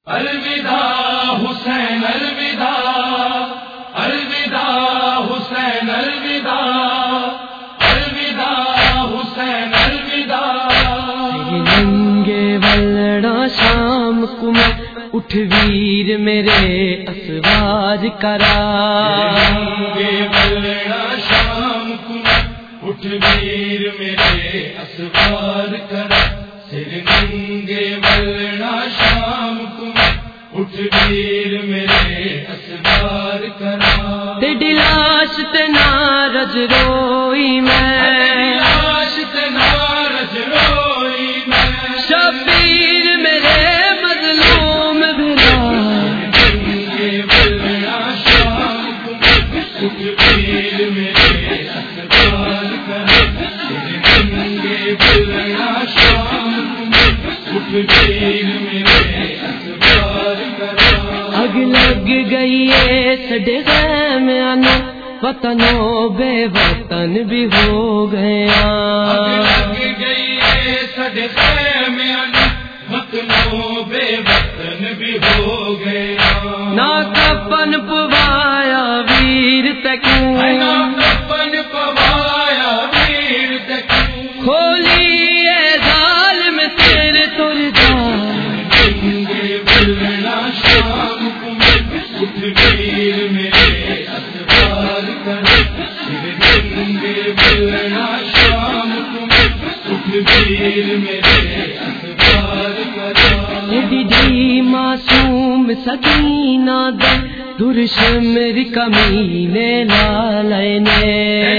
الوداع حسین الوداع، الوداع حسین الوداع، الوداع حسین الوداع۔ ننگے ولڑا شام کو میں اٹھ ویر میرے اسوار کرا، ننگے ولڑا شام کو میں اٹھ ویر میرے اسوار کرا، سر ننگے ولڑا شام کو میں اٹھ ویر میرے اسوار کرا۔ تیری لاش تے نارج روئی میں، لاش تے نارج روئی میں، شبیر میرے مظلوم بھلا، ننگے ولڑا شام کو میں اٹھ ویر میرے اسوار کرا، سر ننگے ولڑا شام کو میں اٹھ ویر میرے اسوار کرا۔ اگ لگ گئی ہے سڈے خیمیاں نو، وطنوں بے وطن بھی ہو گیا، لگ گئی ہے سڈے خیمیاں نو، وطنوں بے وطن بھی ہو گیا۔ نہ کفن پوایا ویر تکوں، نہ کفن پوایا ویر تکوں، کھولی اے ظالم تیر تر جا، ننگے ولڑا شام کو میں اٹھ ویر میرے اسوار کرا، سر ننگے ولڑا شام کو میں اٹھ ویر میرے اسوار کرا۔ ایڈی جی معصوم سکینہ دے درشمر کمینے لالنے،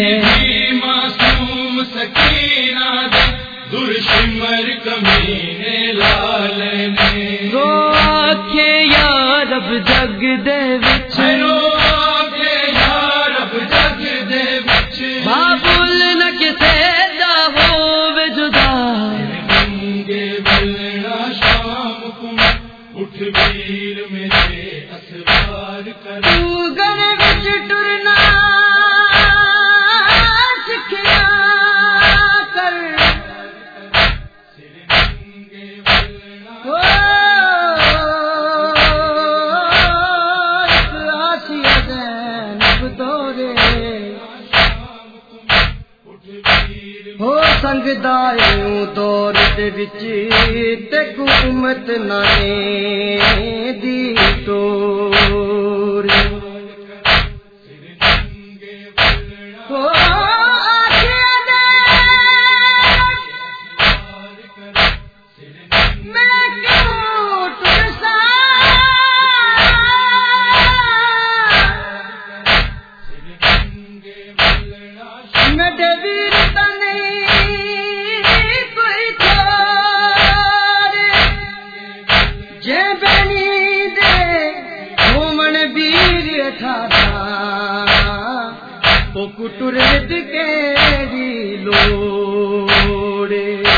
معصوم سکینہ دے درشمر کمینے لالنے، رو آکھے یا رب جگ دے وچ، کے یارب جگ دے بچ، بابل نہ کسے دا ہووے جدا، ننگے ولڑا شام کو میں اٹھ ویر میرے اسوار کرا۔ تو گم وچ ٹرنا سکھنا کر، ہو سنگ دائیوں دور دے وچ تے حکومت نانے دی ٹور، ہو آکھیا دے میں کیوں ترساں، میرے ویر تنے کوئی چھوڑ، جے بنی دے مومن ویر اٹھادا، او کٹر ود کیڑی لوڑ،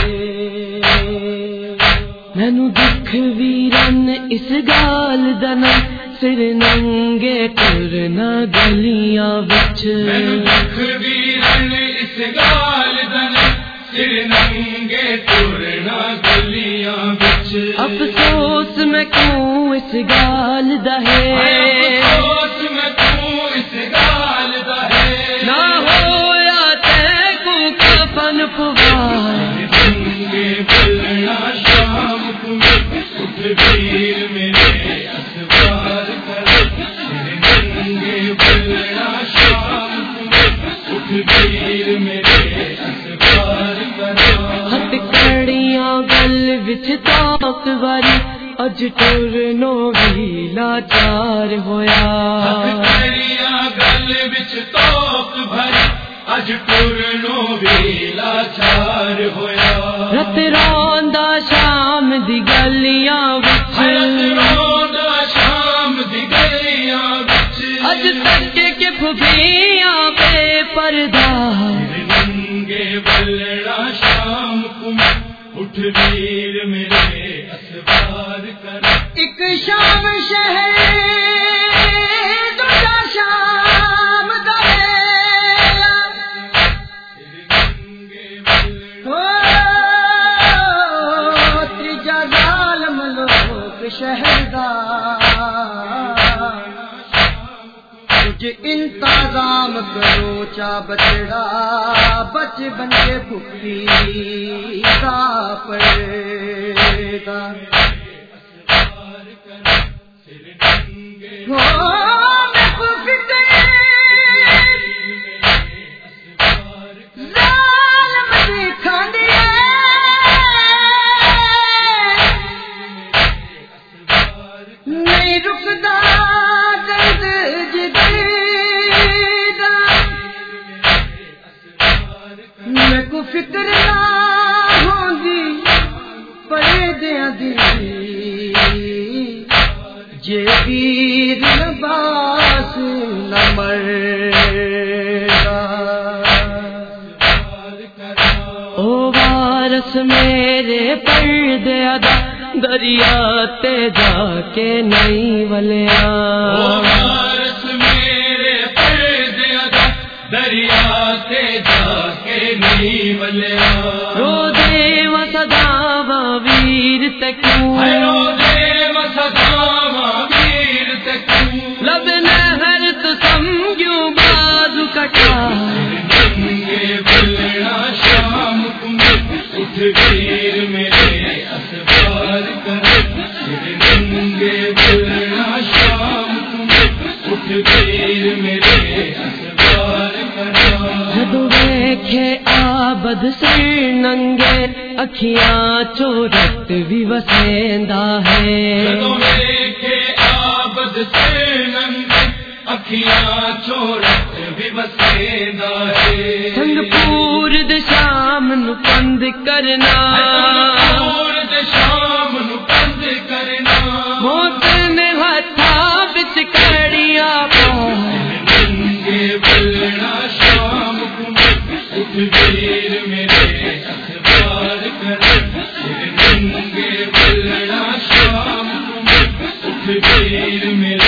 مینوں دکھ ویرن اس گال دا نہ، سر ننگے ٹرنا گلیاں وچ، دکھ ویرن اس گال دن، سر ننگے ٹرنا گلیاں بچ، افسوس میں کیوں اس گال دا ہے، افسوس میں کیوں اس گال دا ہے، نہ ہویا تے کو کفن پوار، ننگے ولڑا شام کو میں اٹھ ویر میرے اسوار کرا، ننگے ولڑا شام کو میں اٹھ ویر میرے اسوار کرا۔ ہتھ کڑیاں گل وچ تاک واری، اج ٹرنو بھی لاچار ہویا، ہتھیلیاں گل وچ توک بھری، اج ٹرنو بھی لاچار ہویا، رت روندا شام دی گلیاں وچ، روندا شام دی گلیاں وچ، اج تک کے پھپھیاں بے پردہ، ننگے ولڑا شام کو میں اٹھ ویر میرے اسوار کرا۔ ایک شام شہر دوجا شام دا ویلا، تیجا ظالم لوگ شہر دا کچھ انتظام کرو چا بچڑا بچ بن کے بھوکی دا پڑدا فکر نہ ہوندی پردیاں دی جے ویر لباس نہ مردا او وارث میرے پردے ادا دریا تے جا کے نہیں ولیا وارث میرے پردے ادا دریا تے جا کے نہیں ولیا رو دے و صداوا ویر تکوں رو دے و صداوا ویر تکوں لب نہر تو سمجھوں بازو کٹا ننگے بلنا شام کو اٹھ ویر میرے اسوار کر ننگے بلنا شام کو اٹھ ویر میرے اسوار کر جدو ویکھے آبد سر ننگے اکھیاں چورت بھی وسیندا ہے جدو ویکھے آبد سر ننگے اکھیاں چورت بھی وسیندا ہے سنگ پور دے شام نو پند کرنا پور دے شام نو پند کرنا موت نے ہتھاں وچ کڑیاں پا ننگے بلنا شام کو اٹھ ویر میرے اخبار کر ننگے بلنا شام کو اٹھ ویر میرے